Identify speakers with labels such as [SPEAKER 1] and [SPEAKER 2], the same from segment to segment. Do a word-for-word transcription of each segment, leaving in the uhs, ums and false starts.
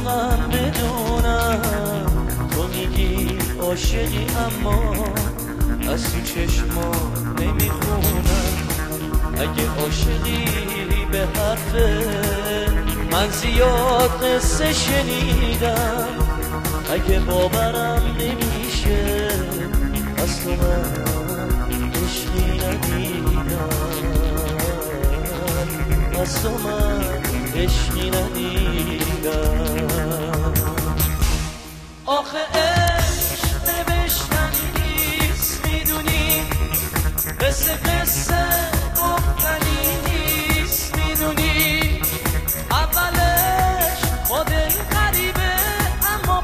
[SPEAKER 1] عاشقم بدونم، تو میگی عاشقی اما از تو چشما نمیخونم. اگه عاشقی به حرف من زیاد قصه شنیدم، اگه باورم نمیشه از تو من عشقی ندیدم، از تو من عشقی ندیدم. آخه عشق نوشتنی نیست میدونی، قصه قصه گفتنی نیست میدونی، اولش با دل غریبه اما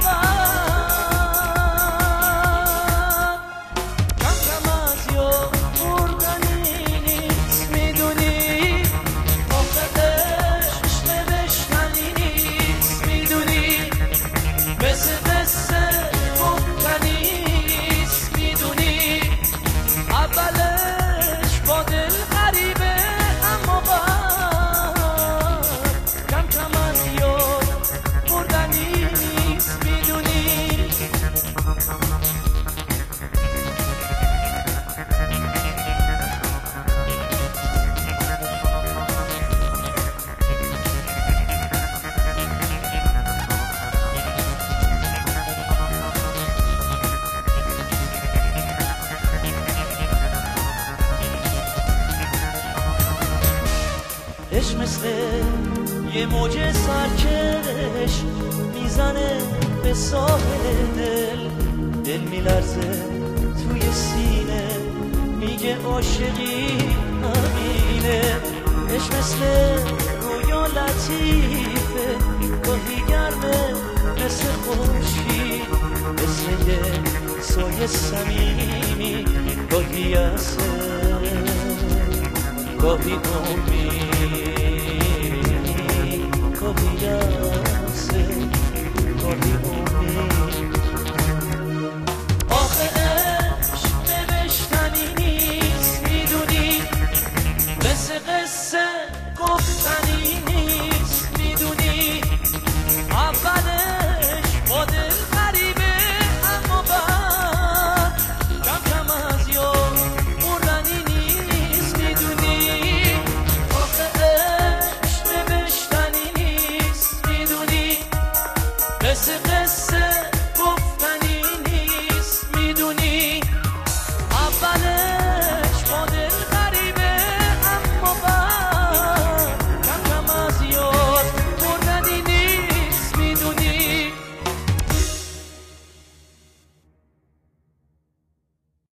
[SPEAKER 1] بعد کم کم از یاد بردنی نیست میدونی. آخه عشق نوشتنی نیست میدونی، مثل قصه گفتنی نیست میدونی، اولش با دل غریبه اما بعد کم کم از یاد بردنی نیست میدونی. عشق مثل یه موج سرکش میزنه به ساحل دل، دل میلرزه توی سینه میگه عاشقی همینه. عشق مثل رویا لطیفه، گاهی گرمه مثل خورشید، مثل یه سایه صمیمی، گاهی یأسه گاهی امید.